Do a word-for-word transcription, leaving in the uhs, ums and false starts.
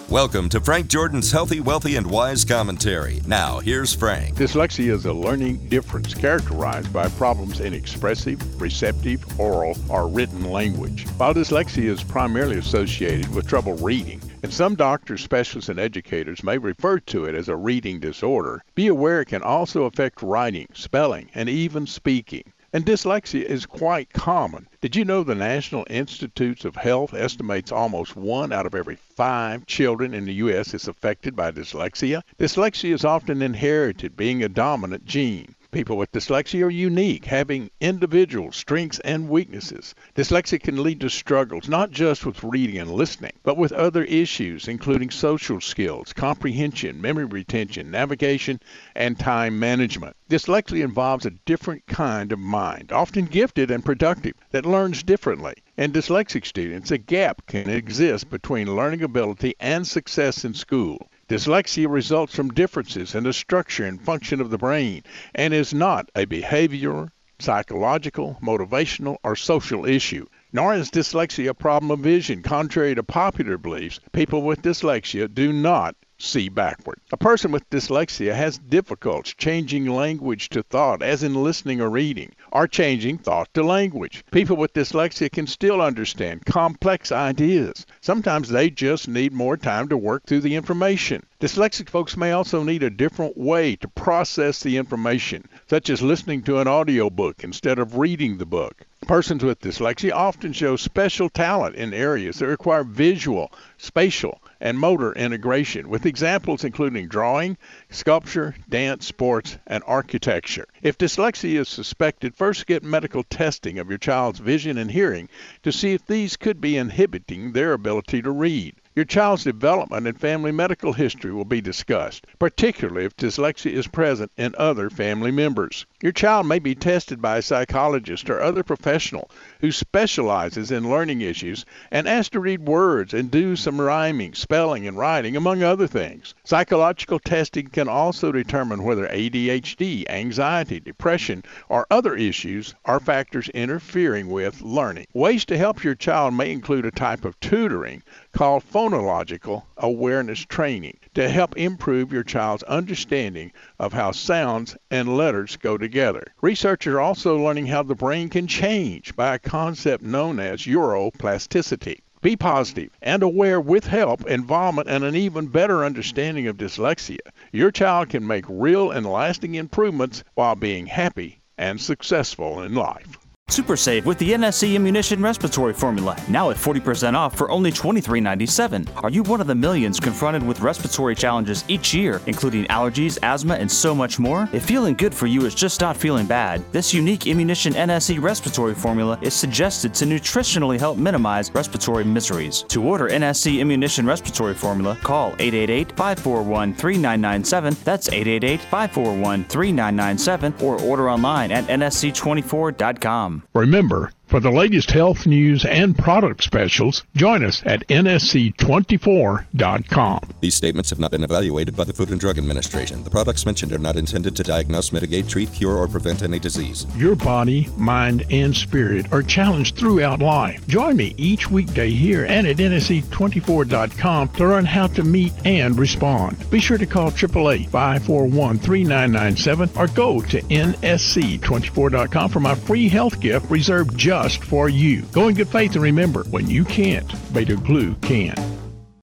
Welcome to Frank Jordan's Healthy, Wealthy, and Wise Commentary. Now, here's Frank. Dyslexia is a learning difference characterized by problems in expressive, receptive, oral, or written language. While dyslexia is primarily associated with trouble reading, and some doctors, specialists, and educators may refer to it as a reading disorder, be aware it can also affect writing, spelling, and even speaking. And dyslexia is quite common. Did you know the National Institutes of Health estimates almost one out of every five children in the U S is affected by dyslexia? Dyslexia is often inherited, being a dominant gene. People with dyslexia are unique, having individual strengths and weaknesses. Dyslexia can lead to struggles, not just with reading and listening, but with other issues, including social skills, comprehension, memory retention, navigation, and time management. Dyslexia involves a different kind of mind, often gifted and productive, that learns differently. In dyslexic students, a gap can exist between learning ability and success in school. Dyslexia results from differences in the structure and function of the brain and is not a behavioral, psychological, motivational, or social issue. Nor is dyslexia a problem of vision. Contrary to popular beliefs, people with dyslexia do not see backward. A person with dyslexia has difficulty changing language to thought, as in listening or reading, or changing thought to language. People with dyslexia can still understand complex ideas. Sometimes they just need more time to work through the information. Dyslexic folks may also need a different way to process the information, such as listening to an audiobook instead of reading the book. Persons with dyslexia often show special talent in areas that require visual, spatial, and motor integration, with examples including drawing, sculpture, dance, sports, and architecture. If dyslexia is suspected, first get medical testing of your child's vision and hearing to see if these could be inhibiting their ability to read. Your child's development and family medical history will be discussed, particularly if dyslexia is present in other family members. Your child may be tested by a psychologist or other professional who specializes in learning issues and asked to read words and do some rhyming, spelling, and writing, among other things. Psychological testing can also determine whether A D H D, anxiety, depression, or other issues are factors interfering with learning. Ways to help your child may include a type of tutoring called phonological awareness training to help improve your child's understanding of how sounds and letters go together. Researchers are also learning how the brain can change by a concept known as neuroplasticity. Be positive and aware with help, involvement, and an even better understanding of dyslexia. Your child can make real and lasting improvements while being happy and successful in life. Super save with the N S C Immunition Respiratory Formula, now at forty percent off for only twenty-three ninety-seven. Are you one of the millions confronted with respiratory challenges each year, including allergies, asthma, and so much more? If feeling good for you is just not feeling bad, this unique Immunition N S C Respiratory Formula is suggested to nutritionally help minimize respiratory miseries. To order N S C Immunition Respiratory Formula, call eight eight eight, five four one, three nine nine seven, that's eight eight eight, five four one, three nine nine seven, or order online at N S C twenty-four dot com. Remember, for the latest health news and product specials, join us at N S C twenty-four dot com. These statements have not been evaluated by the Food and Drug Administration. The products mentioned are not intended to diagnose, mitigate, treat, cure, or prevent any disease. Your body, mind, and spirit are challenged throughout life. Join me each weekday here and at N S C twenty-four dot com to learn how to meet and respond. Be sure to call eight eight eight, five four one, three nine nine seven or go to N S C twenty-four dot com for my free health gift reserved just for you. Go in good faith and remember, when you can't, Beta Glue can.